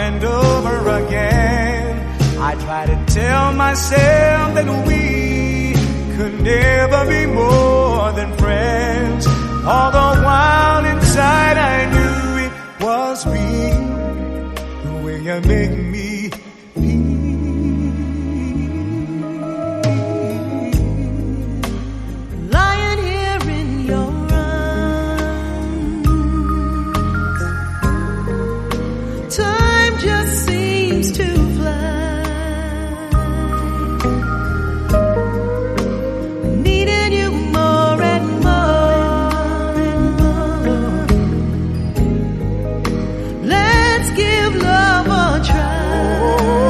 and over again. I try to tell myself that we could never be more than friends. All the while inside I knew it was real, the way you make me feel. Lying here in your arms, time just seems to fly. Needing you more and more and more. Let's give love a try.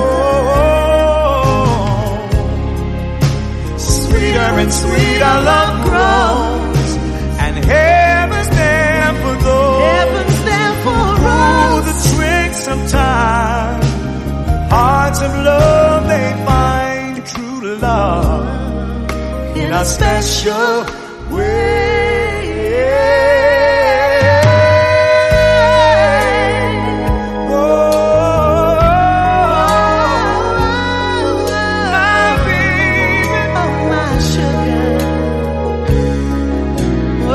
Sweeter and sweeter love grows, and heaven's there for those. Heaven's there for Through us. the tricks of time, hearts of love, they find true love in a special way. Oh, my baby. Oh, my sugar. Oh.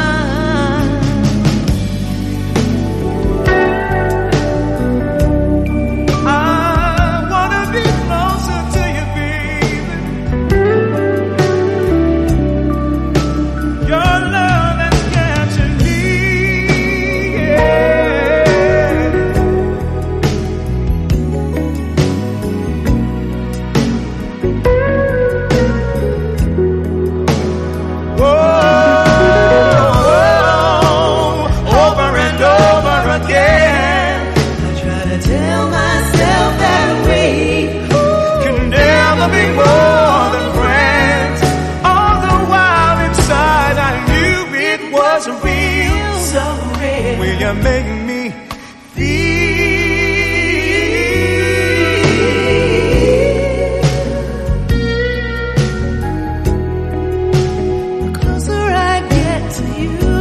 I wanna be closer to you, baby. Your love has captured me, over and over again. I try to tell myself that we Can never be more than friends. All the while inside I knew it was real. so real. Will you make me The closer I get to you,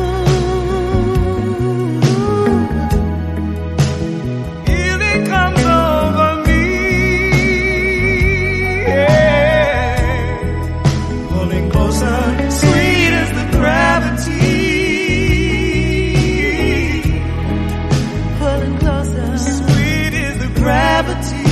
feeling comes over me, yeah. Pulling closer, sweet as the gravity. pulling closer. Sweet is the gravity.